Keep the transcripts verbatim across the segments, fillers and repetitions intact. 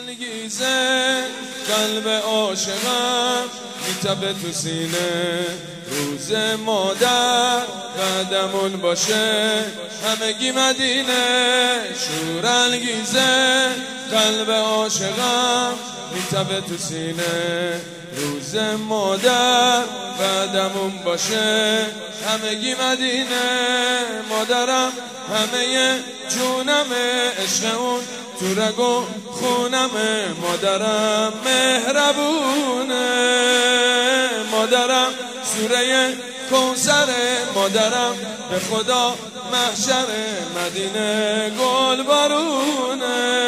انگیزه قلب عاشقم میتپه تو سینه، روز مادر قدمون باشه همگی مدینه. شور انگیزه قلب عاشقم میتپه تو سینه، روز مادر قدمون باشه همگی مدینه. مادرم همه جونمه، عشق اون تو رگ و خونمه. مادرم مهربونه، مادرم سوره کوثره. مادرم به خدا محشره، مدینه گل بارونه.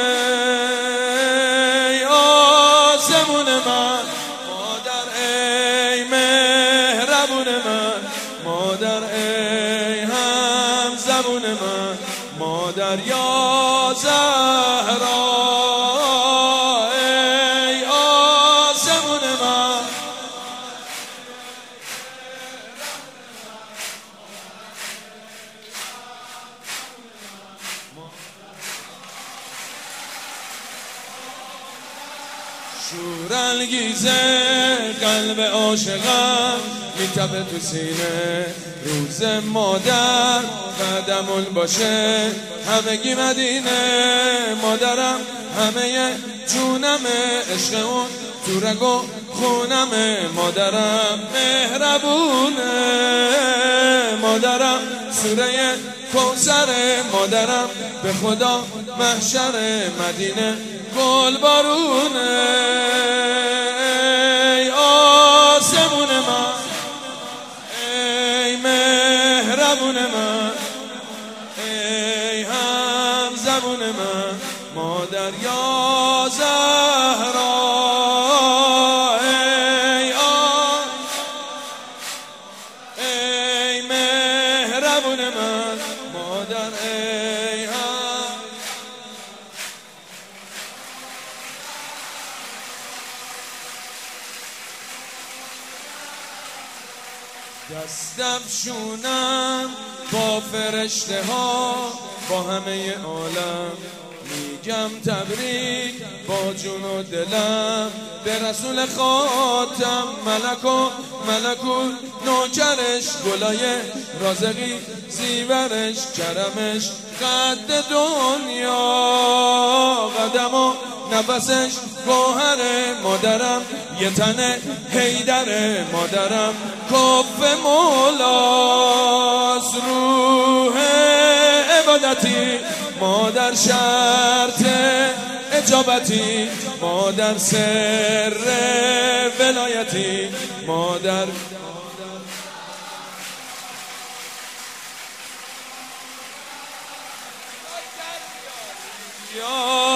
ای آسمون من مادر، ای مهربون من مادر، ای هم زبون من مادر یا زهرا. ای آسمون من شور انگیزه قلب عاشقم میتپه تو سینه، روز مادر قدمون باشه همگی مدینه. مادرم همه جونمه، عشق اون تو رگ و خونمه. مادرم مهربونه، مادرم سوره کوثره. مادرم به خدا محشره، مدینه گل بارونه. ای آسمون من، ای مهربون من، ای هم زبون من مادر یا زهرا. ای آ ای مهربون من مادر، ای هم دستم شونم با فرشته ها، با همه عالم میگم تبریک با جون و دلم به رسول خاتم. ملک و ملک و نوکرش، گلای رازقی زیورش، کرمش قد دنیا، قدم و نفسش گوهره. مادرم یه تنه حیدره، مادرم کف مولاست. روح عبادتی مادر شرط اجابتی، مادر سر ولایتی مادر. یا